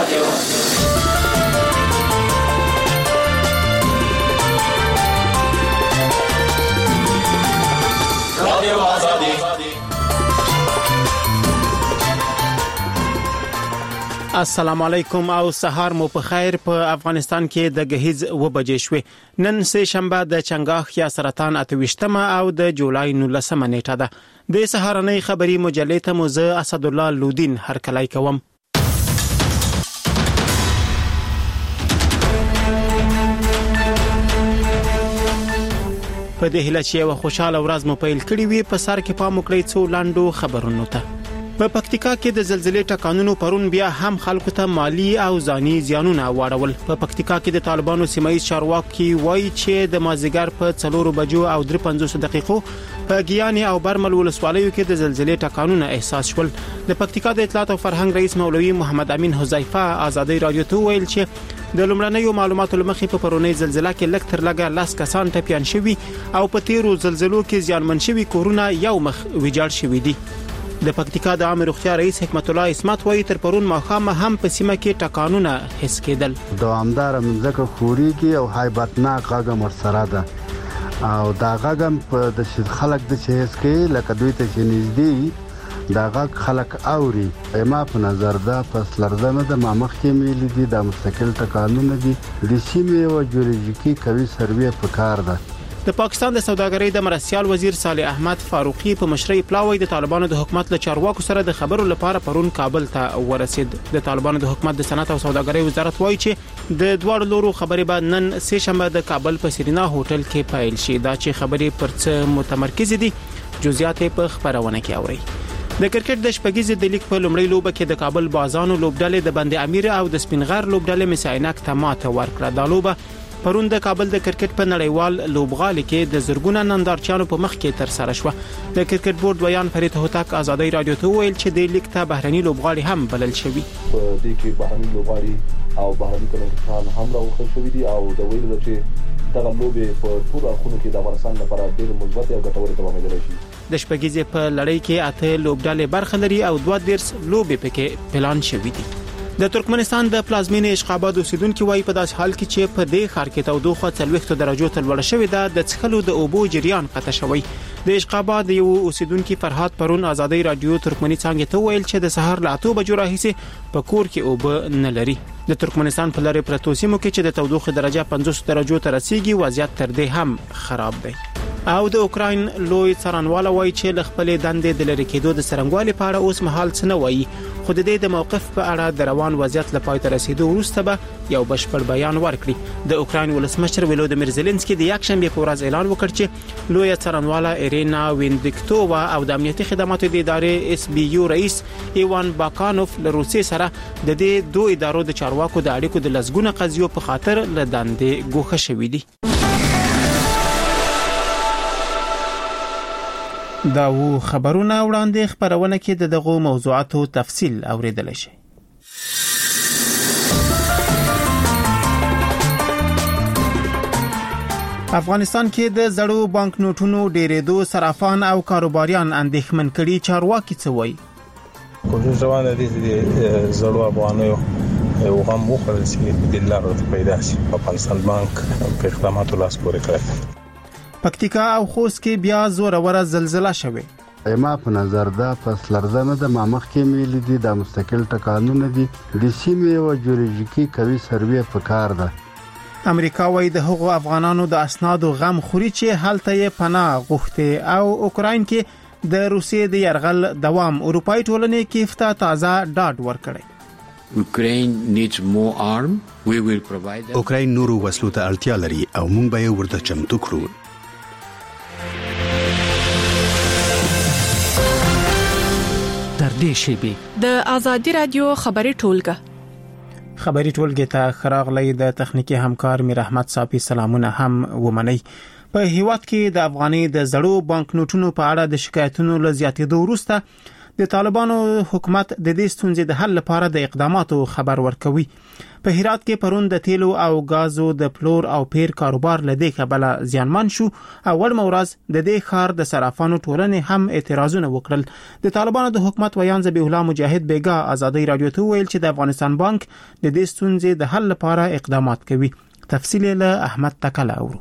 السلام علیکم او سهار مو په خیر. په افغانستان کې د غهیز و بجې شوې. نن سه شنبه د چنګاخ یا سرطان 28مه او د جولای 19مه نیټه ده. د سهارنۍ خبري مجلې ته مو زه اسد الله لودین هرکلای کوم. په دې هله چې یو خوشاله ورځ مو پیل کړی وي په سر کې پام وکړئ څو لاندو خبرونو ته. په پکتیکا کې د زلزلې ټکانونو پرون بیا هم خلکو ته مالی او ځاني زیانونه واړول. په پکتیکا کې د طالبانو سیمایي چارواکي وایي چې د مازیګر په 4 بجو او 53 دقیقو په ګیاني او برمل ولسوالیو کې د زلزلې ټکانونه احساس شول. د پکتیکا د اطلاعات او فرهنګ رئیس مولوي محمد امین حذیفه آزادۍ رادیو ته ویل چې د لومړنیو معلوماتو لمخې په پرونی زلزلہ کې لږ تر لږه 10 کسان ټپيان شوي او په تیرو زلزلو کې زیانمن شوي کورونه یو مخ ویجاړ شوي دي. د پکتیکا د عامه روغتیا رئیس حکمت الله اسمت وایي تر پرون ماخامه هم په سیمه کې ټکانونه حس کېدل. دوامدار منځکه خوريږي او هایبتناک غږ مرسره ده او دا غږ په د خلک د چهس کې لکه دوی ته چې نږدې دا غږ خلک اوري. ما په نظر ده پس لرزنه د مامخ کې ملي دي د مستقل ټکانونه دي د سیمه او جیولوژیکي کوي سروې په کار ده. د پاکستان د سوداګرۍ د مرستيال وزیر صالح احمد فاروقي په مشرۍ پلاوی د طالبانو د حکومت له چارواکو سره د خبرو لپاره پرون کابل ته ورسید. د طالبانو د حکومت د صنعت او سوداګرۍ وزارت وایي چې د دوه لورو خبرې بعد نن سه شنبه د کابل په سرینا هوټل کې پیل شي. دا چې خبرې پر څه متمرکز دي جزئیات په خبرونه کې اوري. د کرکټ د شپږیزې د لیګ په لومړۍ لوبه کې د کابل بازانو لوبډلې د بند امیر او د سپینغر لوبډلې مساینک ته ماته ورکړه. دا لوبه پرون د کابل د کرکټ په نړیوال لوبغالي کې د زرګونه نندارچیانو په مخ کې تر سره شو. د کرکټ بورډ ویان فرید هوتک آزادۍ رادیو ته ویل چې د لیګ ته بهرني لوبغالي هم بلل شوی. په دې کې بهرني لوبغالي او بهرني کلتان هم راوخل شوی دي او د ویل چې دغه لوبې په ټول اړخونو کې د افغانستان لپاره ډېر مثبت او ګټور تمامېدلی شي. د شپږیزې په لړۍ کې 8 لوبډلې برخه لري او 2 لوبې پکې پلان شوی دي. د ترکمنستان د پلازمینې اشقاباد اوسیدونکو وايي په داسې حال کې چې په دې ښار کې تودوخه 40 درجو ته لوړه شوې ده. د څښلو د اوبو جریان قطع شوی. د اشقاباد یو اوسیدونکو فرهاد پرون آزادۍ رادیو ترکمنی څنګه ته ویل چې د سحر له 8 بجو راهیسې په کور کې اوبه نه لري. د ترکمنستان په لارې پرتو سیمو کې چې د تودوخه درجه 50 درجو ته رسیدي وضعیت تر دې هم خراب دی. او د اوکراین لوی څارنواله وایي چې ل خپل دندې د لری کېدو د سرنګوالي په اړه اوس مهال څه نه وایي. خو د دې د موقف په اړه د روان وضعیت لپاره تر رسیدو وروسته به یو بشپړ بیان ورکړي. د اوکراین ولسمشر ولودیمیر زيلنسکي د یکشنبه په ورځ اعلان وکړ چې لوی څارنواله ایرینا وینډیکټووا او د امنیتي خدماتو د ادارې اس بي یو رئیس ایوان باکانوف له روسي سره د دې دوه ادارو د چارواکو د اړیکو د لزګونه قضیو په خاطر له دندې ګوښه شوې دي. دا و خبرونه وړاندې خبرونه کې د دغه موضوعاتو تفصیل اوریدل شي. افغانستان کې د زړو بانک نوټونو ډېرېدو صرافان او کاروباریان اندېښمن کړي. چارواکي څه وایي؟ کوشش روانه دي چې زړو افغانیو یو غم وخورل شي د لارو پیدا شي. افغانستان بانک په اقداماتو لاس پورې کړی. پکتیکا او خوست کې بیا زوروره زلزلہ شوه. ما په نظر ده پس لرزنه د مامخ کې ملي دي د مستقل ټکانونه دي د سیمه او جیولوژیکي کوي سروې په کار ده. امریکا وايي د هغو افغانانو د اسنادو غم خوري چې هلته یې پناه غوښته. او اوکراین کې د روسیې د يرغل دوام اروپאי ټولنې کې افتا تازه ډاډ ورکړي. اوکراین نورو وسلو ته اړتیا لري او موږ به یې ورته چمتو کړو. تر دې شی د آزادۍ رادیو خبري ټولګه ته خراغلی د تخنیکی همکار میر احمد صافی سلامونه هم ومني. په هیواد کې د افغاني د زړو بانک نوټونو په اړه د شکایتونو له زیاتېدو وروسته د طالبانو حکومت د دې ستونزې د حل لپاره د اقداماتو خبر ورکوي. په هرات کې پرون د تیلو او غازو د پلور او پیر کاروبار لدې کبله زیانمن شو او ول مورز د دې خار د صرافانو ټولنې هم اعتراضونه وکړل. د طالبانو د حکومت ویان ذبیح الله مجاهد بیګا آزادۍ رادیو ته ویل چې د افغانستان بانک د دې ستونزې د حل لپاره اقدامات کوي. تفصیل له احمد تکل اورو.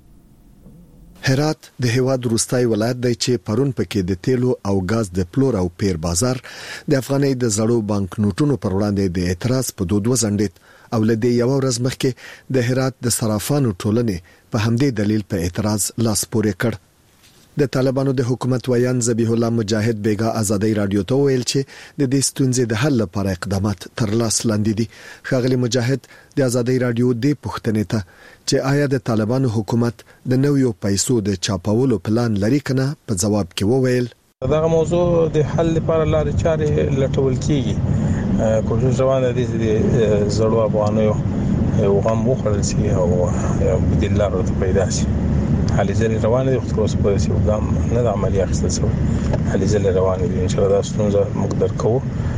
هرات د هیواد روستای ولایت دی چې پرون پکې د تیلو او غاز د پلور او پیر بازار د افغانۍ د زړو بانک نوټونو پر وړاندې د اعتراض په دود وزنډید او لدې یو ورځ مخکې د هرات د صرافانو ټولنې په همدې دلیل په اعتراض لاس پورې کړ. د طالبانو د حکومت ویان ذبیح الله مجاهد بیګا آزادۍ رادیو ته ویل چې د دې ستونزې د حل لپاره اقدامات تر لاس لاندې دي. ښاغلي مجاهد د آزادۍ رادیو د پوښتنې ته چې آیا د طالبانو حکومت د نویو پیسو د چاپولو پلان لري کنه په جواب کې وویل دا موضوع د حل لپاره لارې چارې لټول کیږي. کوشش روانه دي چې زړو افغانیو وغم وخړل شي او بدیل لارې ته پیدا شي. حالې ځلې روانه دي خو اوس په یو ګام نه د عملی اخیستل شوی. حالې ځلې روانه دي ان شاء الله دا ستونزه موږ درکو.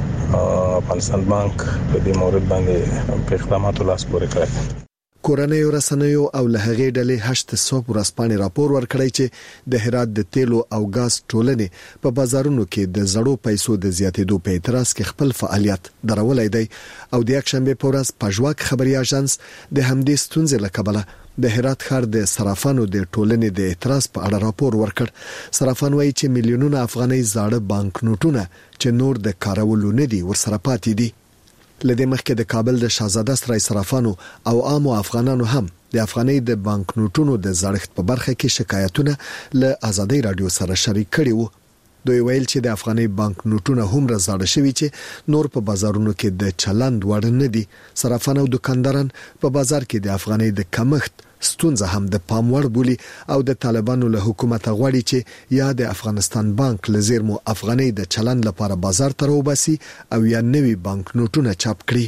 افغانستان بانک په دې مورد باندې په اقداماتو لاس پورې کړی. کورنۍ رسنیو او له هغې ډلې 8 ورځپاڼې راپور ورکړی چې د هرات د تیلو او غاز ټولنې په بازارونو کې د زړو پیسو د زیاتېدو په اعتراض کې خپل فعالیت درولای دی او د یکشنبه په ورځ پژواک خبري اژانس د همدې ستونزې لکبله د هرات ښار د صرافانو د ټولنې د اعتراض په اړه راپور ورکړ. صرافان وایي چې میلیونونه افغانۍ زاړه بانک نوټونه چې نور د کارولو نه دي ورسره پاتې دي. لدې مخکې د کابل د شاهزاده سرای صرافانو او عامو افغانانو هم د افغانۍ د بانک نوټونو د زړښت په برخه کې شکایتونه له آزادۍ رادیو سره شریک کړي وو. دوی ویل چې د افغانۍ بانک نوټونه هم راځړ شوي چې نور په بازارونو کې د چلند وړ نه دي. صرافان او دکانداران په بازار کې د افغانۍ د کمښت ستونزه هم د پام وړ بولي او د طالبانو له حکومت غواړي چې یا د افغانستان بانک لزیرمو افغانۍ د چلند لپاره بازار ته راوباسي او یا نوي بانک نوټونه چاپ کړي.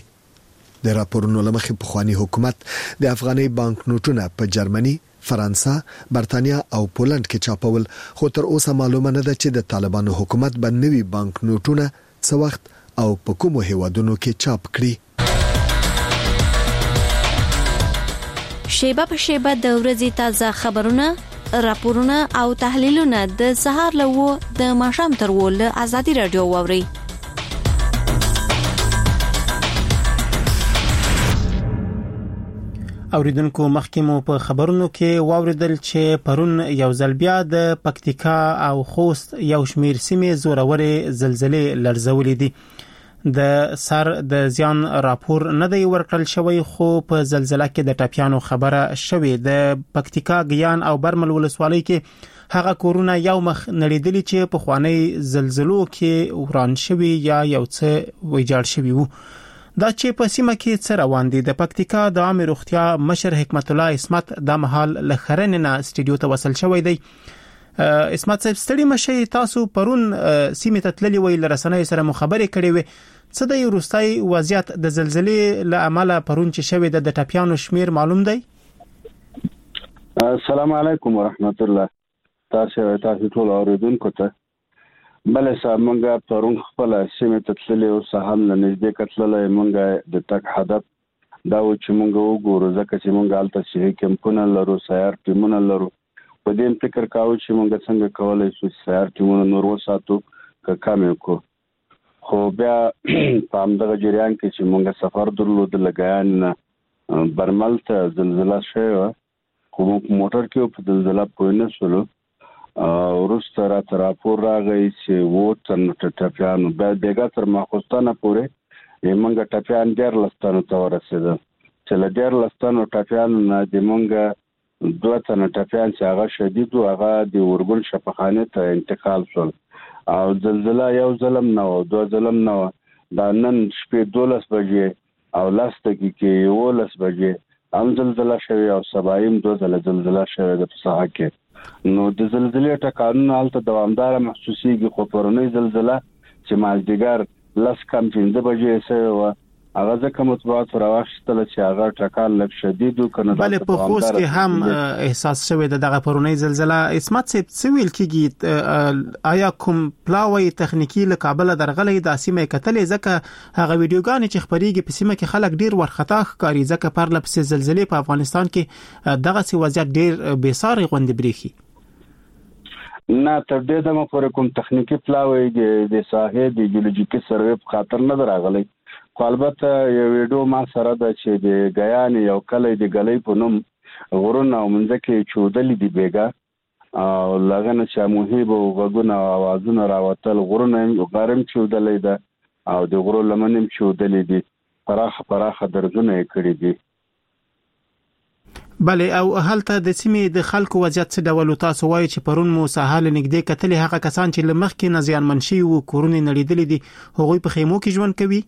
د راپورونو لمخې پخوانی حکومت د افغانۍ بانک نوټونه په جرمني، فرانسه، برتانیا او پولند کې چاپول خو تر اوسه معلومه نه ده چې د طالبانو حکومت به نوي بانک نوټونه څه وخت او په کومو هیوادونو کې چاپ کړي. شیبه په شیبه د ورځې تازه خبرونه، راپورونه او تحلیلونه د سهار له د ماښام تر له آزادۍ رادیو واوري. اوریدونکو مخکې مو په خبرونو کې واوریدل چې پرون یو ځل بیا د پکتیکا او خوست یو شمیر سیمې زورورې زلزلې لړزولې دي. د سر د زیان راپور نه دی ورکړل شوی خو په زلزلہ کې د ټاپیانو خبره شوې. د پکتیکا ګیان او برمل ولسوالۍ کې هغه کورونه یو مخ نړیدلی چې په خوانی زلزلو کې وران شوی یا یو څه ویجاړ شوی وو. دا چې په سیمه کې څه روان دي د پکتیکا د عامه روغتیا مشر حکمت الله اسمت د محل لخرنه استودیو ته وصل شوی دی. اسمت صاحب ستړي مشه تاسو پرون سیمه ته تللی وی لرسنۍ سره مخابره کړې وي. څه د روستای وضعیت د زلزلې له امله پرون چې شوی د ټاپیانو شمیر معلوم دی؟ السلام علیکم ورحمت الله. تاسو ټول اوریدونکو ته بل سامونګه پرون خپل سیمه ته تللی او سهام نه نږدې کتللې مونږه د تک هدف دا و چې مونږ وګورو ځکه چې مونږ الته شي کمپونه لرو، سیار ټیمونه لرو. په دې فکر کاوه چې مونږ څنګه کولای شو سیار ټیمونه نور وساتو که کامې کو. خو بیا په همدغه جریان کې چې مونږ سفر درلود لګیان برمل ته زلزلہ شوه خو موټر کې په زلزلہ پوه نه شولو. وروسته راته راپور راغی چې وو ټاپیانو بیګا تر ماخوستانه پورې مونږ ټاپیان 14 ته ورسېدل چې له 14 ټاپیانو نه د مونږ 2 تنه ټاپیان چې هغه شدید او هغه د ورګل شفاخانه ته انتقال شول او زلزلہ یو ظلم نه و، 2 ظلم نه و. دا نن شپې 12 بجې او 10 دقیقې 11 بجې هم زلزلہ شوی او سبایم 2 ځله زلزلہ شوی د ساحه کې. نو د زلزلې ټکانونه الته دوامدار محسوسيږي خو پرونی زلزلہ چې مازدیګر 10 کم 5 بجې سوی و هغه ځکه مطبوعات راوښتل چې هغه ټکان لږ شدید وکنه. بل په خوست کې هم احساس شوی دغه پرونی زلزلہ. اسمت صاحب سویل کېږي آیا کوم پلاوی تخنیکی له کابل درغلې د سیمه کتلې ځکه هغه ویډیوګانې چې خبريږي په سیمه کې خلک ډیر ورختا ښکاري ځکه پر لپسې زلزلې په افغانستان کې دغه سی وضعیت ډیر بیسارې غوندې بریخي. نه تر دې دمه پورې کوم تخنیکی پلاوی د ساحې د جیولوژیکي سروې په خاطر نه راغلی. خو البته یو ویډیو ما سره د چې د غیان یو کلی د غلې په نوم غرونه او منځکه چودلې دی بیګا او لغنه چې موهیب او غوونه اوازونه راوتل غرونه غرم چودلې ده او د غرو لمنم چودلې دي پراخه درزونه کړې دي. بله او هلته د سیمې د خلکو وضعیت څه ډول تاسو وایي چې پرون مو ساحل نږدې کتلې هغه کسان چې لمخ کې نزیان منشي او کورونه نړیدلې دي هغوی په خیمو کې ژوند کوي؟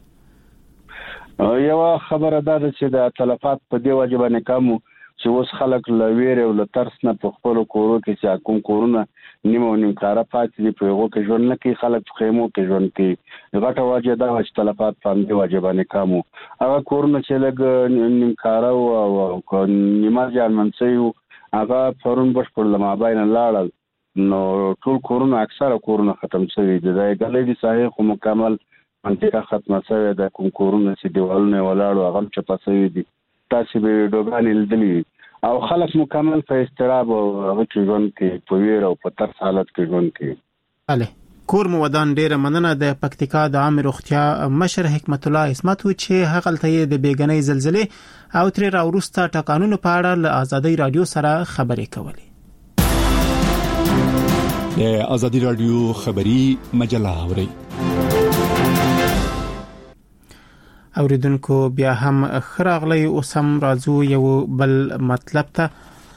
یو خبره ده چې د تلفات په دی واجب نه کوم چې اوس خلک لویر او لترس نه په خپل کورو کې چې کوم کورونه نیمه نیم کاره پاتې دي په هغه کې ژوند نه کوي خلک په خیمو کې ژوند کوي. غټه واجب ده چې تلفات په دی واجب نه کوم هغه کورونه چې لګ نیم کاره او نیمه ځان منسي هغه پرون بشپړ لماباین لاړل نو ټول کورونه اکثره کورونه ختم شوي دي. دا غلې دي صحیح خو مکمل منطقه ختمه شوې ده. کوم کورونه چې دیوالونه ولاړو هغه چپا شوي دي. تاسو به ویډیوګانې لیدلې او خلک مکمل په استراب او هغه کې ژوند کې په ویر او په ترس حالت کې ژوند کوي. اله کور مو ودان ډیره مننه د پکتیکا د عام روغتیا مشر حکمت الله اسمت چې هغه ته د بیګنۍ زلزلې او تر راورسته ټکانونو په اړه له ازادي رادیو سره خبرې کولې. د ازادي رادیو خبری مجله اوري اوریدونکو بیا هم خراغلی اوسم راځو یو بل مطلب ته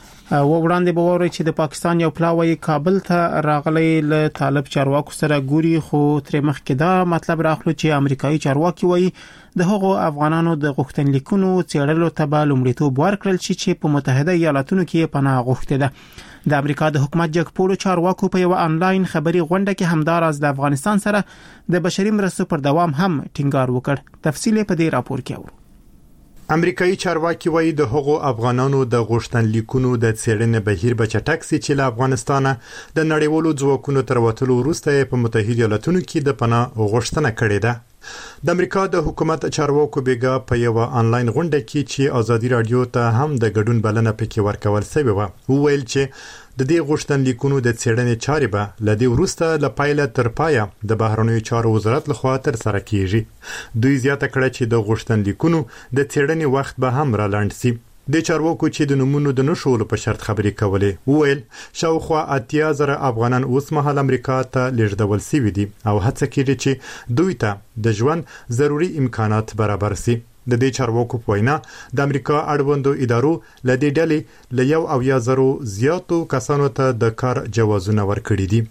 و وړاندې به ووري چې د پاکستان یو پلاوی کابل ته راغلی له طالب چارواکو سره ګوري خو تر مخکې دا مطلب راخلو چې امریکایي چارواکي وایي د هغو افغانانو د غوښتنلیکونو څېړلو ته به لومړیتوب ورکړل شي چې په متحده ایالاتونو کې پناه غوښتي ده. د امریکا د حکومت جګپوړو چارواکو په یو انلاین خبري غونډه کې همدار از د افغانستان سره د بشري مرستو پر دوام هم ټینګار وکړ. تفصیل په دې راپور کې اورو. امریکایي چارواکي وایي د هغو افغانانو د غوښتنلیکونو د څېړنې بهیر به چټک سي چې له افغانستانه د نړیوالو ځواکونو تر وتلو وروسته په متحده ایالاتونو کې د پناه غوښتنه کړې ده. د امریکا د حکومت چارواکو بیګا په یو انلاین غونډه کې چې ازادي رادیو ته هم د ګډون بلنه پکې ورکول شوی و ویل چې د دې غوښتنلیکونو د څېړنې چارې به له دې وروسته له پایله تر پایه د بهرنیو چارو وزارت لخوا تر سره کیږي. دوی زیاته کړه چې د غوښتنلیکونو د څېړنې وخت به هم را لاند شي. د چارواکو چې د نمونو د نشولو په شرط خبرې کولې ویل شاوخوا 80,000 افغانان اوس مهال امریکا ته لیږدول شوي دي او هڅه کوي چې دوی ته د ژوند ضروري امکانات برابر شي. د دې چارواکو په وینا د امریکا اړوندو ادارو له دې ډلې له 1,000 زیاتو کسانو ته د کار جوازونه ورکړي دي.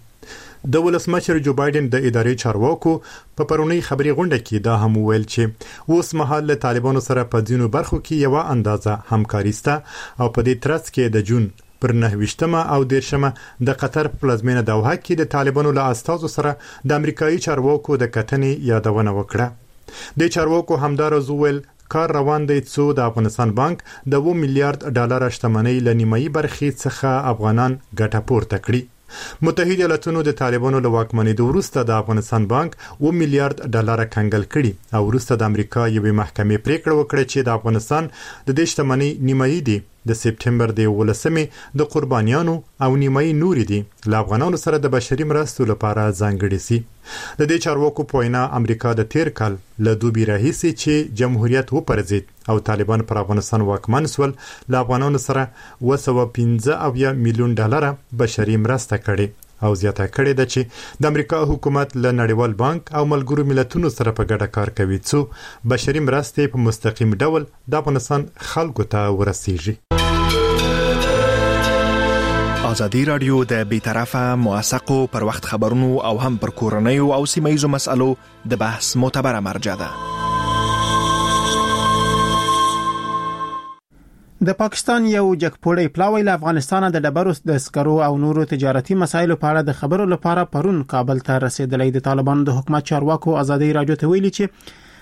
د ولسمشر جو بایدن د ادارې چارواکو په پرونی خبري غونډه کې دا هم ویل چې اوس مهال له طالبانو سره په ځینو برخو کې یو اندازه همکاري سته او په دې ترڅ کې د جون پر 9 او 10 د قطر پلازمینه دوحه کې د طالبانو له استازو سره د امریکایي چارواکو د کتنې یادونه وکړه. د چارواکو همدار زوول کار روان دی څو د افغانستان بانک د 2 میلیارډ ډالر شتمنۍ لنیمایي برخې څخه افغانان ګټه پورته کړي. متحده ایالاتونو د طالبانو له واکمنۍ وروسته د افغانستان بانک 2 میلیارډ ډالر کنګل کړي او وروسته د امریکا یوې محکمې پریکړه وکړه چې د افغانستان د دې شتمنۍ نیمایي دي د سپټمبر د 18 د قربانیانو او نیمایي نور دي له افغانانو سره د بشري مرستو لپاره ځانګړي سي. د دې چارواکو په وینا امریکا د تیر کال له دوبي راهیسي چې جمهوریت وپرځید او طالبان پر افغانستان واکمن سول له افغانانو سره 215 میلیون ډالر بشري مرسته کړي او زیاته کړې ده چې د امریکا حکومت له نړیوال بانک او ملګرو ملتونو سره په ګډه کار کوي چې بشري مرستې په مستقیم ډول د افغانستان خلکو ته ورسیږي. ازادي رادیو د بیطرفه موثقو پر وخت خبرونو او هم پر کورنیو او سیمه‌یزو مسالو د بحث معتبره مرجع ده. د پاکستان یو جګپوړی پلاوی له افغانستان د ډبرو د سکرو او نورو تجارتي مسایلو په اړه د خبرو لپاره پرون کابل ته رسیدلی. د طالبانو د حکومت چارواکو ازادي رادیو ته ویلي چې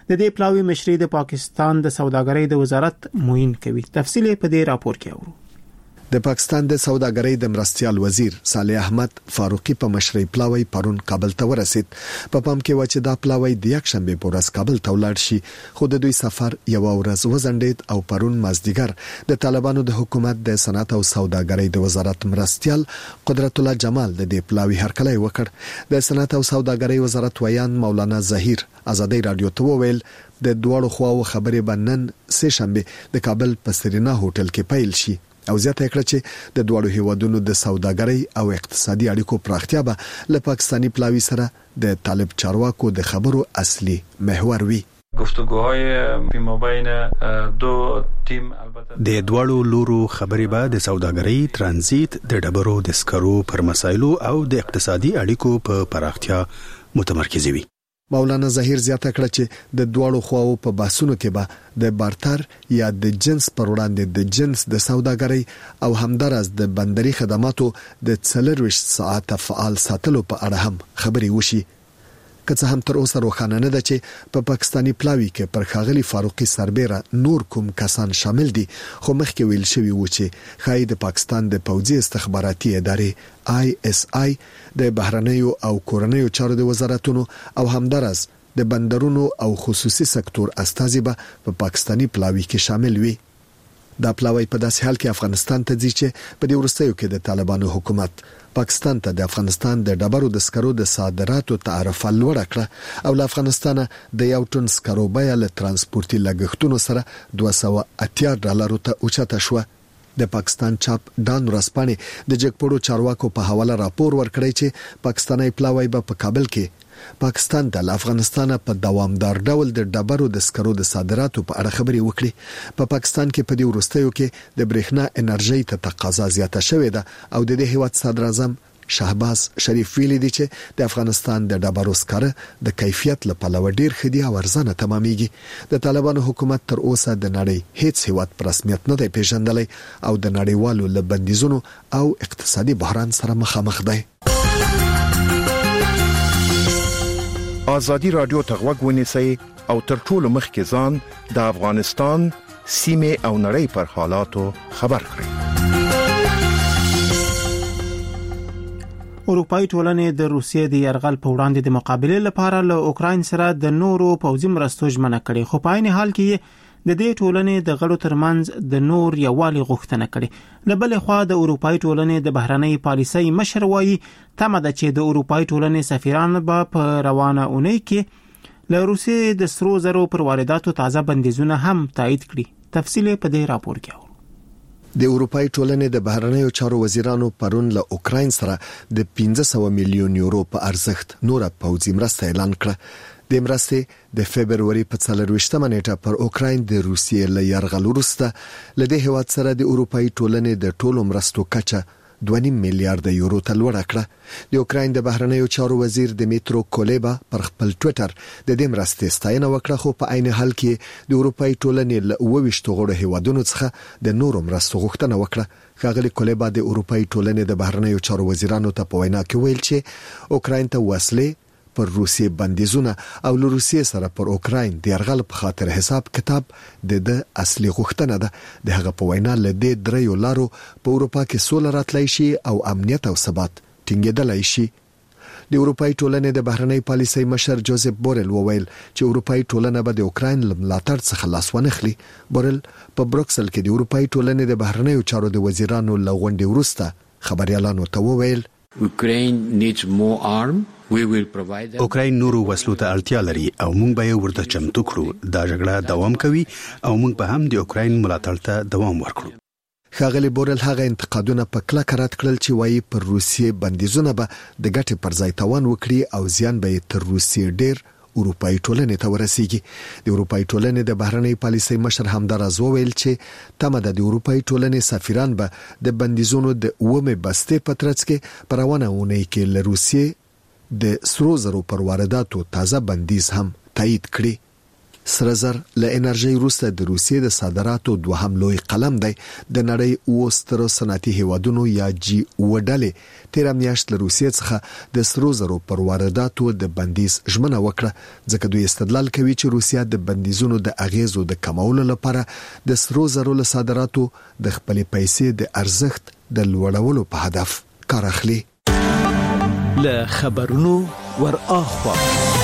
د دې پلاوی مشري د پاکستان د سوداګرۍ د وزارت معین کوي. تفصیل په دې راپور کې اورو. د پاکستان د سوداګرۍ د مرستيال وزیر صالح احمد فاروقي په مشرۍ پلاوی پرون کابل ته ورسید. په پام کې و چې دا پلاوی د یک شنبه په ورځ کابل ته ولاړ شي، خو د دوی سفر یو ورځ وزندید او پرون مازدیګر د طالبانو د حکومت د صنعت او سوداګرۍ د وزارت مرستيال قدرت الله جمال د دې پلاوی هرکلی وکړ. د صنعت او سوداګرۍ وزارت ویان مولانا زهیر ازادي رادیو ته وویل د دوړو خواو خبرې بنن سه شنبه د کابل په سرینا هوټل کې پیل شي او زیاته کړه چې د دوړو هیوادونو د سوداګرۍ او اقتصادي اړیکو پراختیا به له پاکستانی پلاوی سره د طالب چارواکو د خبرو اصلي محور وي. گفتگوهای پیمابین دو تیم د دوړو لورو خبرې به د سوداګرۍ، ترانزیت، د ډبرو د سکرو پر مسایلو او د اقتصادي اړیکو په پراختیا متمرکز وي. مولانا زهیر زیاته کړه چې د دوړو خواو په باسونو کې به د بارتر یا د جنس پر وړاندې د جنس د سوداګرۍ او همدارس د بندري خدماتو د 24 ساعت فعال ساتلو په اړه هم خبرې وشي. که څه هم تر اوسه روښانه نه ده چې په پاکستانی پلاوی کې پر ښاغلي فاروقي سربېره نور کوم کسان شامل دي، خو مخکې ویل شوی و چې ښایي د پاکستان د پوځي استخباراتي ادارې ISI د بهرنیو او کورنیو چارو د وزارتونو او همدارس د بندرونو او خصوصي سکتور استازي به په پاکستانی پلاوی کې شامل وي. دا پلاوی په داسې حال کې افغانستان ته ځي چې په دې وروستیو کې د طالبانو حکومت پاکستان ته د افغانستان د ډبرو د سکرو د صادراتو تعرفه لوړه کړه او له افغانستانه د یو ټن سکرو بیه له ترانسپورتي لګښتونو سره $280 ته اوچته شوه. د پاکستان چاپ ډان ورسپانې د جګپړو چارواکو په حواله راپور ورکړی چې پاکستاني پلاوی به په کابل کې پاکستان د افغانستان په دوامدار ډول د ډبرو د سکرو د صادراتو په اړه خبرې وکړي. په پاکستان کې په دې وروستیو کې د برېښنا انرژي ته تقاضا زیاته شوې ده او د دې هیواد صدر اعظم شهباز شریف ویلي دی چې د افغانستان د ډبرو سکره د کیفیت لپاره ډیر خدي او ارزانه تمامېږي. د طالبانو حکومت تر اوسه د نړۍ هیڅ هیواد پر رسمیت نه دی پیژندلی او د نړیوالو لبندیزونو او اقتصادي بحران سره مخامخ دی. آزادی رادیو ته غوږ ونیسئ او تر ټولو مخکې ځان د افغانستان سیمه او نړۍ پر حالاتو خبر کړئ. اروپאי ټولنې د روسیې د یرغل په وړاندې د مقابله لپاره له اوکراین سره د نورو پوځي مرستو ژمنه کړې، خو په عین حال کې د دې ټولنې د غړو ترمنځ د نور یووالي غوښتنه کړې. له بلې خوا د اروپאי ټولنې د بهرنۍ پالیسۍ مشر وایي تمه ده چې د اروپאי ټولنې سفیران به په روانه اونۍ کې له روسیې د سرو زرو پر وارداتو تازه بندیزونه هم تایید کړي. تفصیل په دې راپور کې اورو. د اروپאי ټولنې د بهرنیو چارو وزیرانو پرون له اوکراین سره د 500 میلیون یورو په ارزښت نور پوځي مرسته اعلان کړه. د مرستې د فبرवरी په 24مه نیټه پر اوکراین د روسیې له یرغل وروسته له دې هیواد سره د اروپאי ټولنې د ټولو مرستو کچه 2.5 میلیارډ یورو ته لوړه کړه. د اوکراین د بهرنیو چارو وزیر دمیترو کولیبا پر خپل ټوئیټر د دې مرستې ستاینه وکړه، خو په عین حال کې د اروپאי ټولنې له 22 غړو هیوادونو څخه د نورو مرستو غوښتنه وکړه. ښاغلي کولیبا د اروپאי ټولنې د بهرنیو چارو وزیرانو ته په وینا کې ویل چې اوکراین ته وسلې پر روسیې بندیزونه او له روسیې سره پر اوکراین د یرغل په خاطر حساب کتاب د اصلي غوښتنه ده. د هغه په وینا له دې دریو لارو په اروپا کې سوله راتلای شي او امنیت او ثبات ټینګېدلای شي. د اروپאי ټولنې د بهرنۍ پالیسۍ مشر جوزف بورل وویل چې اروپאי ټولنه به د اوکراین ملاتړ څخه لاس ونخلي. بورل په بروکسل کې د اروپאי ټولنې د بهرنیو چارو د وزیرانو له غونډې وروسته خبريالانو ته وویل اوکراین نورو وسلو ته اړتیا لري او موږ به یې ورته چمتو کړو. دا جګړه دوام کوي او موږ به هم د اوکراین ملاتړ ته دوام ورکړو. ښاغلي بورل هغه انتقادونه په کلکه رد کړل چې وایي پر روسیې بندیزونه به د ګټې پر ځای تاوان وکړي او زیان به تر روسیې ډیر اروپאי ټولنې ته ورسیږي. د اروپאי ټولنې د بهرنۍ پالیسۍ مشر همدارز وویل چې تمه د اروپאי ټولنې سفیران به د بندیزونو د 9 بستې په ترڅ کې پر روانه اونۍ کې له روسیې د سرو زرو پر وارداتو تازه بندیز هم تایید کړي. سره زر له انرژي وروسته د روسیې د صادراتو دوهم لوی قلم دی. د نړۍ اوستر صنعتي هیوادونو یا جی وډلې تیر میاشت له روسیې څخه د سرو زرو پر وارداتو د بندیز ژمنه وکړه، ځکه دوی استدلال کوي چې روسیه د بندیزونو د اغیزو د کمولو لپاره د سرو زرو له صادراتو د خپل پیسې د ارزښت د لوړولو په هدف کار اخلي. له خبرونو ورآخوا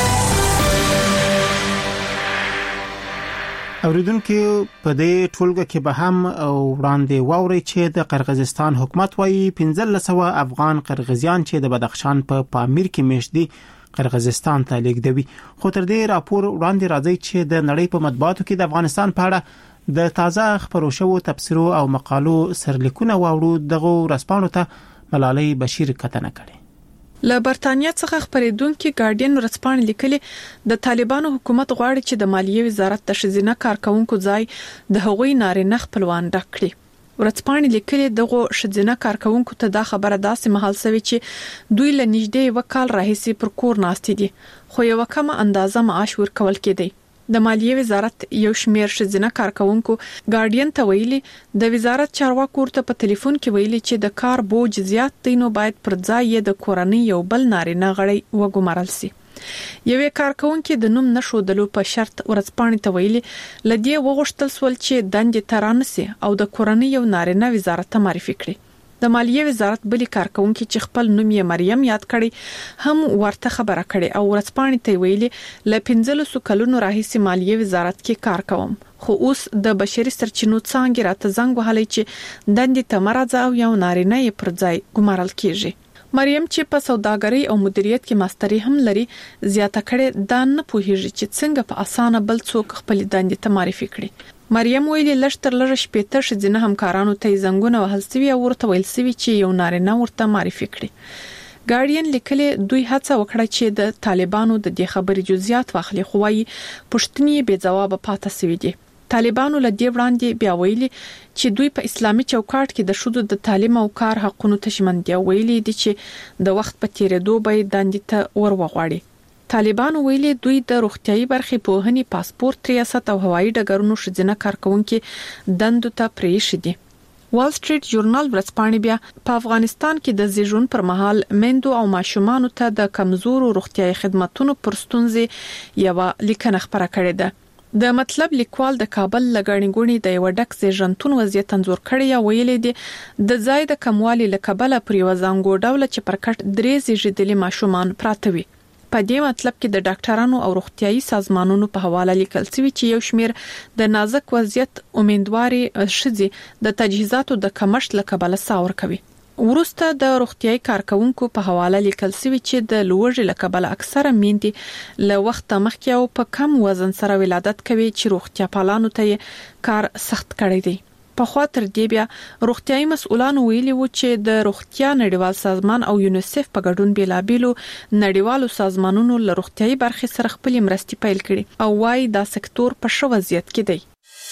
اوریدونکو په دې ټولګه کې به هم وړاندې واوري چې د قرغیزستان حکومت وايي 1500 افغان قرغیزیان چې د بدخشان په پامیر کې میشت دي قرغیزستان ته لیږدوي. خو تر دې راپور وړاندې راځي چې د نړۍ په مطبوعاتو کې د افغانستان په اړه د تازه خبرو شوو تفسیرو او مقالو سرلیکونه واورو. دغه رسپانو ته ملالۍ بشیر کتنه کړې. له برتانیا څخه خبرېدونکو ګارډین ورځپاڼې لیکلي د طالبانو حکومت غواړي چې د مالیې وزارت د ښځینه کارکونکو ځای د هغوی نارینه خپلوان ډک کړي. ورځپاڼې لیکلي دغه ښځینه کارکونکو ته دا خبره داسې مهال سوي چې دوی له نږدې وکال راهیسي پر کور ناستې دي، خو یو کمه اندازه معاش ورکول کېدی. د مالیې وزارت یو شمېر ښځینه کارکونکو ګارډین ته ویلي د وزارت چارواکو ورته په ټلیفون کې ویلي چې د کار بوج زیات دی، نو باید پر ځای یې د کورنۍ یو بل نارینه غړی وګمارل شي. یوې کارکونکو د نوم نشودلو په شرط ورځپاڼې ته ویلي لدی وغوښتل سول چې دندې ترانسي او د کورنۍ یو نارینه وزارت ته معرفي کړي. د مالیې وزارت بلی کارکونکو چې خپل نوم یې مریم یاد کړي هم ورته خبره کړي او ورځپاڼې ته ویلي ل 15 کلونو راهیسې مالیې وزارت کې کار کوم، خو اوس د بشري سرچینو څنګه راته زنګ وهلی چې دندې ته مرزه او یو نارینه یې پر ځای ګمارل کیږي. مریم چې په سوداګرۍ او مدیریت کې ماستري هم لري زیاته کړي دا نه پوهیږي چې څنګه په اسانه بل څوک خپل دندې ته معرفي کړي. مریم ویلي لشتر لږ شپېته ښځینه همکارانو ته زنګونه وهل سوي او ورته ویل سوي چې یو نارینه ورته معرفي کړي. ګارډین لیکلي دوی هڅه وکړه چې د طالبانو د دې خبرې جزئیات واخلي، خو وايي پښتنې بې ځواب پاتې سوي دي. طالبانو له دې وړاندې بیا ویلي چې دوی په اسلامي چوکاټ کې د شذو د تعلیم او کار حقونو ته ژمنتیا ویلي دي چې د وخت په تیریدو به دندې ته ورغواړي. طالبانو ویلي دوی د روغتيایي برخې په هني پاسپورت ریاست او هوایي ډګرونو ښځینه کارکونکو دندو ته پریښي دي. وال سټریټ ژورنال ورځپاڼې بیا په افغانستان کې د زیږون پر مهال مندو او ماشومان ته د کمزورو روغتيایي خدماتو پر ستونزې یو لیکنه خبره کړې ده. د مطلب لیکوال د کابل لګړنګونی د یو ډک زیږنتون وضعیت انزور کړی او ویلي دي د ځای د کموالي لکبله پر یو ځانګو ډول چې پر کټ درې زیږیدلي ماشومان پراته وي. په دې مطلب کې د ډاکټرانو او روغتيایي سازمانونو په حواله لیکل شوی چې یو شمیر د نازک وضعیت امیدواري ښځې د تجهیزاتو د کمښت لکبله ساور کوي. ورسته د روغتيایي کارکونکو په حواله لیکل شوی چې د لوړ لکبله اکثره میندې له وخت مخکې او په کم وزن سره ولادت کوي چې روغتیا پالانو ته کار سخت کړی دی. په خاطر دی بیا روغتيایي مسؤلانو ویلي و چې د روغتیا نړیوال سازمان او یونیسف په ګډون بیلابیلو نړیوالو سازمانونو له روغتيایي برخې سره خپل مرستې پیل کړي او وايي دا سکتور په ښه وضعیت کې دی.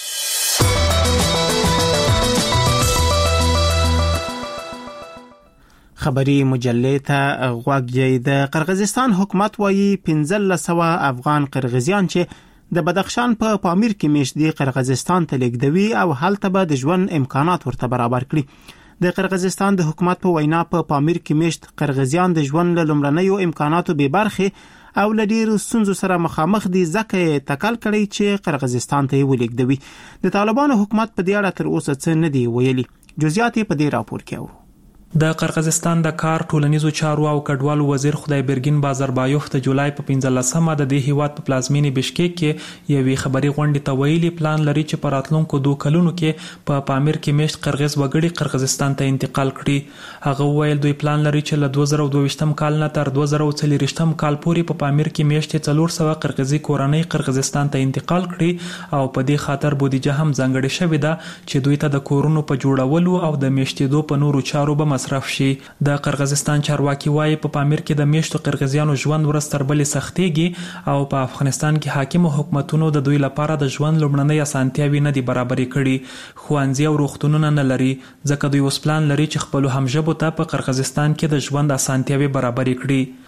خبري مجلې ته غوږی. د قرغیزستان حکومت وايي 1500 افغان قرغیزیان چې د بدخشان په پامیر کې میشت دي قرغیزستان ته لیږدوي او هلته به د ژوند امکانات ورته برابر کړي. د قرغیزستان د حکومت په وینا په پامیر کې میشت قرغیزیان د ژوند له لومړنیو امکاناتو به برخه او لډیر ستونزو سره مخامخ دي، ځکه تکل کړي چې قرغیزستان ته ولیږدوي. د طالبانو حکومت په دې اړه تر اوسه څه نه دی ویلي. جزئیات په دې راپور کې اورو. د قرغیزستان د کار ټولنیزو چارو او کډوالو وزیر خدایبرګین بازاربایوف د جولای په 15مه د دې هیواد په پلازمینې بشکیک کې یوې خبري غونډې ته ویلي پلان لري چې په راتلونکو 2 کلونو کې په پامیر کې میشت قرغیز وګړي قرغیزستان ته انتقال کړي. هغه ویل دوی پلان لري چې له 2022م کال نه تر 2040م کال پورې په پامیر کې میشت 400 قرغیزي کورنۍ قرغیزستان ته انتقال کړي او په دې خاطر بودیجه هم ځانګړې شوې ده چې دوی ته د کورونو په جوړولو او د میشتېدو په نورو چارو به مصرف شي. د قرغیزستان چارواکي وايي په پامیر کې د میشتو قرغیزیانو ژوند ورځ تر بلې سختيږي او په افغانستان کې حاکم حکومتونو د دوی لپاره د ژوند لومړنۍ اسانتیاوي نه دي برابرې کړي. خوانځي او روغتونونه نه لري، ځکه دوی اوس پلان لري چې خپل همژبو ته په قرغیزستان کې د ژوند اسانتیاوي برابرې کړي.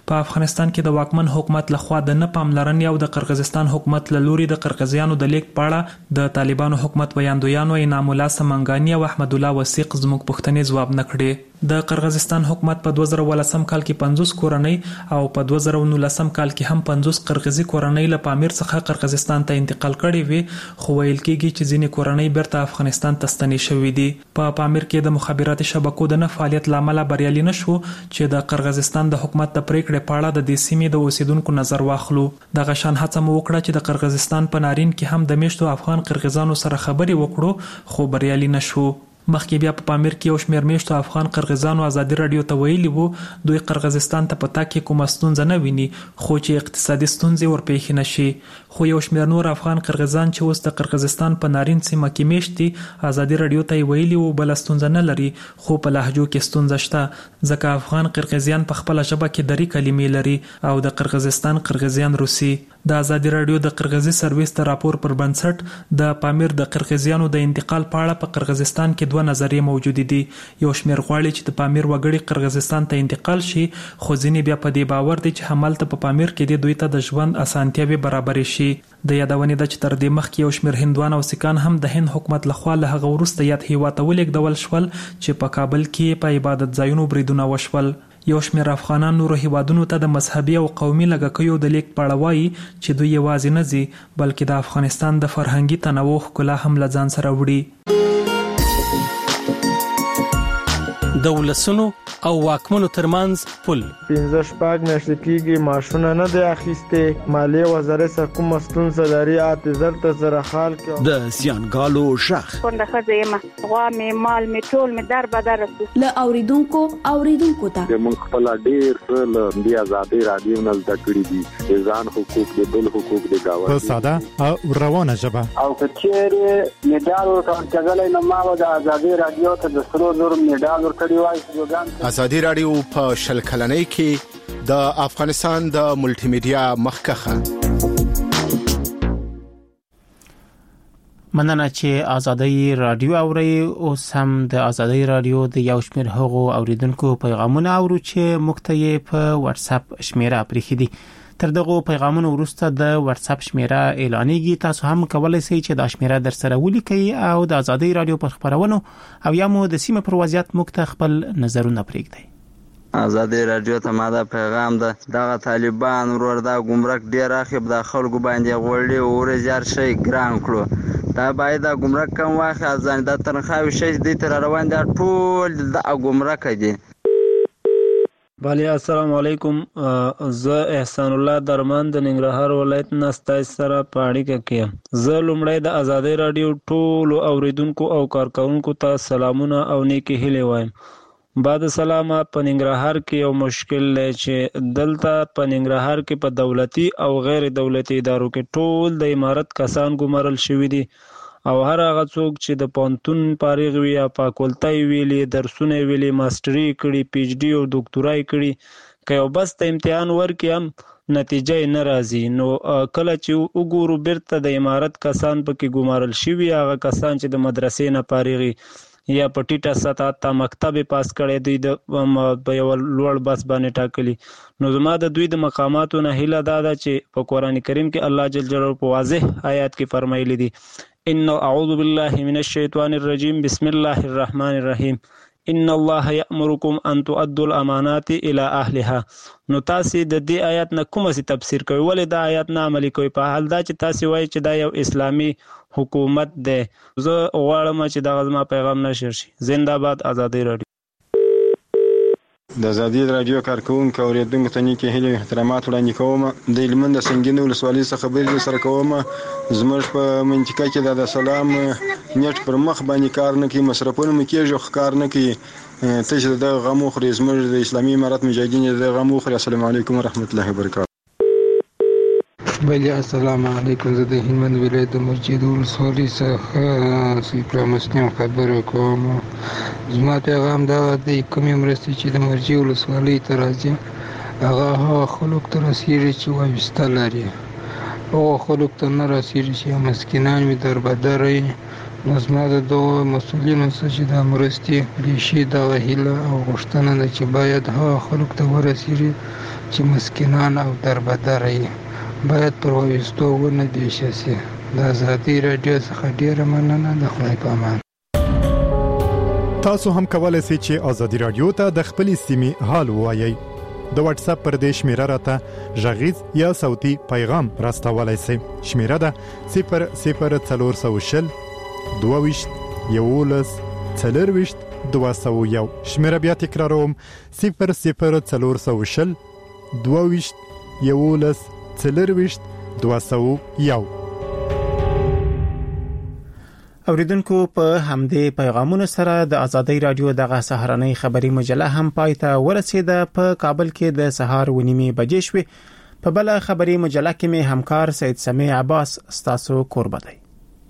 په افغانستان کې د واکمن حکومت لخوا د نه پاملرنې او د قرغیزستان حکومت له لوري د قرغیزیانو د لیک په اړه د طالبانو حکومت ویاندویانو انعام الله سمنګانی او احمد الله وثیق زموږ پوښتنې ځواب نه کړې. د قرغیزستان حکومت په 2018 کال کې 50 کورنۍ او په 2019 کال کې هم 50 قرغیزي کورنۍ له پامیر څخه قرغیزستان ته انتقال کړي وي، خو ویل کېږي چې ځینې کورنۍ بیرته افغانستان ته ستنې شوې دي. په پامیر کې د مخابراتي شبکو د نه فعالیت لامل بریالي نشو چې د قرغیزستان د حکومت د پریکړې په اړه د دې سیمې د اوسیدونکو نظر واخلو. دغه شان هڅه مو وکړه چې د قرغیزستان په نارین کې هم د میشتو افغان قرغیزانو سره خبرې وکړو، خو بریالي نشو. مخکې بیا په پامیر کې یو شمېر میشتو افغان قرغیزانو ازادي رادیو ته ویلي وو دوی قرغیزستان ته په تګ کې کومه ستونزه نه ویني، خو چې اقتصادي ستونزې ورپېښې نشي. خو یو شمېر نور افغان قرغیزان چې اوس د قرغیزستان په نارین سیمه کې میشت دي ازادي رادیو ته ویلي وو بل ستونزه نه لري، خو په لهجو کې ستونزه شته، ځکه افغان قرغیزیان په خپل ژبه کې درې کلمې لري او د قرغیزستان قرغیزیان روسي. د ازادي رادیو د قرغیزي سرویس د راپور پر بنسټ د پامیر د قرغیزیانو د انتقال په اړه په قرغیزستان کې دوه نظریې موجود دي. یو شمېر غواړي چې د پامیر وګړي قرغیزستان ته انتقال شي، خو ځینې بیا په دې باور دي چې همالته په پامیر کې دوی ته د ژوند اسانتیاوې برابرې شي. د یادونې ده چې تر دې مخکې یو شمېر هندوان او سیکان هم د هند حکومت لخوا له هغه وروسته یاد هیواد ته ولېږدول شول چې په کابل کې په عبادت ځایونو بریدونه وشول. یو شمېر افغانان نورو هیوادونو ته د مذهبي او قومي لږکیو د لیک په اړه وایي چې دوی یوازې نه ځي بلکې د افغانستان د فرهنګي تنوع ښکلا هم له ځان سره وړي. د ولسونو او واکمنو ترمنځ پل 15 میاشتې کېږي معاشونه نه دی اخیستې، مالیې وزارت څخه کومه ستونزه لري، اعتذار ته زره خال کې د زیانګالو ژغ څنګه ښځه یم غوا مې مال مې ټول مې در بدر له اوریدونکو ته موږ خپل ډېر له دې ازادي رادیو نه زده کړي دي، ځان حقوق د بل حقوق د گاوند په ساده او روانه ژبه او کچېره میډال ورکړل کېدل نو ما د ازادي رادیو ته د سرو زر میډال ورکړی وای. ازادي رادیو په شل کلنۍ کې د افغانستان د ملټي میډیا مخکخه مننه چې ازادي رادیو اوري. اوس هم د ازادي رادیو د یو شمېر هغو اوریدونکو پیغامونه اورو چې موږ ته په واتس اپ شمیره پرېښي دي. تر دغه پیغامونو وروسته د واتس اپ شمیره اعلانېږي، تاسو هم کولای شئ چې د شمیره در سره ولیکئ او د ازادي رادیو پر خبرونو او یا مو د سیمه پر وضعیت موږ ته خپل نظرونه پرېږدئ. ازادي رادیو ته ماده پیغام ده دغه طالبان ورور دا ګمرک ډیر اخیب د خلکو باندې غوړلي او زیار شي ګران کړو، دا باید د ګمرک کم واخی ځان د تنخواوي شي د تر روان دي ټول د ګمرک دي. بله السلام علیکم، زه احسان الله درمان د ننګرهار ولایت نه ستاسو سره په اړیکه کې. زه لومړی د ازادي رادیو ټول اوریدونکو او کارکونکو ته سلامونه او نیکی هیلې وایم. بعد سلامه په ننګرهار کې یو مشکل دی چې دلته په ننګرهار کې په دولتي او غیر دولتي ادارو کې ټول د امارت کسان ګمارل شوي دي او هر هغه څوک چې د پانتون فارغ وي یا فاکولټي ویلي درسونه ویلي ماستری کړي پی ایچ ډي او ډاکټورای کړي که یو بس ته امتحان ورکړي هم نتیجه نه راځي، نو کله چې وګورو بیرته د امارت کسان پکې ګمارل شوي، هغه کسان چې د مدرسې نه فارغ یا په ټیټه سطح ته مکتب پاس کړی دوی د یو لوړ بس باندې ټاکلي، نو زما د دوی د مقاماتو نه هیله دا ده چې په قرآن کریم کې الله جل جلاله په واضح آیات کې فرمایلی دي ان اعوذ بالله من الشیطان الرجیم بسم الله الرحمن الرحیم ان الله یأمرکم ان تؤدوا الامانات الى اهلها. نو تاسو د دې آیات نه کومه سي تفسیر کوي، ولې دا آیات نه عملي کوي؟ په حال دا چې تاسو وایي چې دا یو اسلامي حکومت ده. زه غواړم چې دا غزما پیغام نشر شي. زنده باد ازادي رادیو. د ازادي رادیو کارکونکو اوریدونکو ته نیکی هیلې احترامات وړاندې کوم. د هلمند د سنګین ولسوالۍ څخه خبرې سره کوم. زموږ په منطقه کې د سلام نیټ پر مخ باندې کار نه کوي، مصرفونه مو کېږي خو کار نه کوي. ته چې د غم خوري زموږ د اسلامي امارت مجاهدین د غم خوري. السلام علیکم ورحمت الله وبرکاته. بله السلام علیکم، زه د هلمند ولایت د مسجد ولسوالۍ څخه سیپرا مسلم خبرې کوم. زما پیغام دا دی کومې مرستې چې د مرجع ولسوالۍ ته راځي هغه خلک ته رسیږي چې وابسته لري، هغه خلک ته نه رسیږي چې مسکینان وي دربدره وي. نو زما د دغو مسؤلینو څخه چې دا مرستې بیخي دغه هیله او غوښتنه ده چې باید هغه خلکو ته ورسیږي چې مسکینان او دربدر باید پر وېستو ونه دي شي. د ازادي رادیو څخه ډیره مننه. د خدای په امان. تاسو هم کولای شئ چې ازادي رادیو ته د خپل سیمې حال ووایي. د واتس اپ پر دې شمیره راته غږیز یا صوتي پیغام راستولای شئ. شمیره ده 00420 22 11 40 201. شمیره بیا تکراروم 00420 22 11 40 201. اوریدونکو په همدې پیغامونو سره د ازادي رادیو دغه سهارنۍ خبري مجله هم پایته ورسیده. په کابل کې د سهار 9:30 بجې شوې. په بل خبري مجله کې مې همکار سید سمیع عباس ستاسو قربت دی.